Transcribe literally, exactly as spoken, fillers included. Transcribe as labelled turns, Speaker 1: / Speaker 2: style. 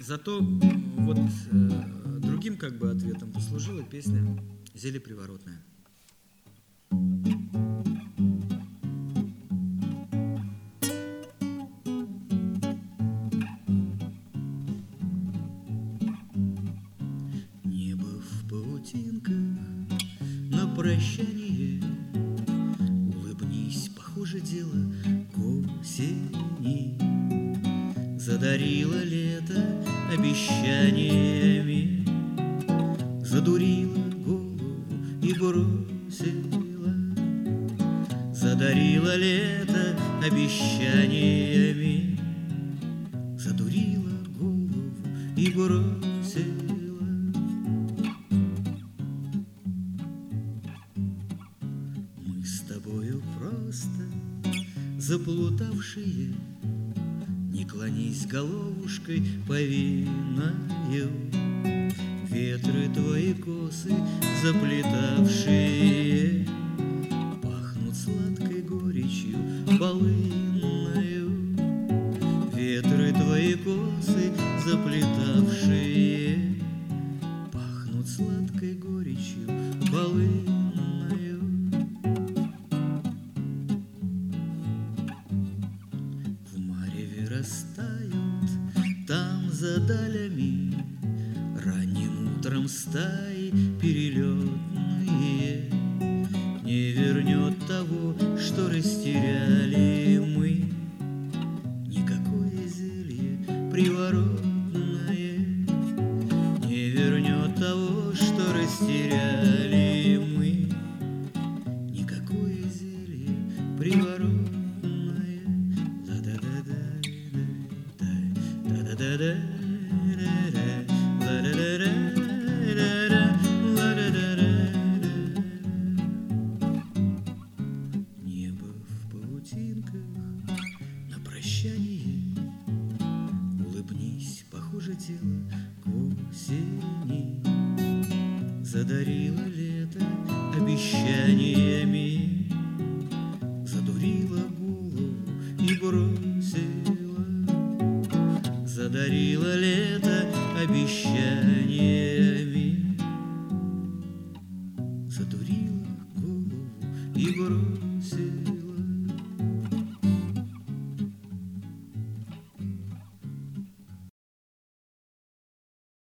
Speaker 1: Зато м, вот э, другим как бы ответом послужила песня «Зелье приворотное». Небо в паутинках на прощание, улыбнись, похоже дело к осени. Задарило лето обещаниями, задурила голову и бросила. Задарило лето обещаниями, задурила голову и бросила. Мы с тобою просто заплутавшие, не клонись головушкой повинною. Ветры твои косы заплетавшие пахнут сладкой горечью полынною. Ветры твои косы заплетавшие пахнут сладкой горечью полынною. Растают там за далями, ранним утром стаи перелетные. Не вернет того, что растеряли мы, никакое зелье приворотное. Не вернет того, что растеряли мы, никакое зелье приворотное. Небо в паутинках на прощание, улыбнись, похоже дело к осени. Задарило лето обещаниями, задурила голову и бросила. Задарило лето обещаниями, задурила голову и бросила.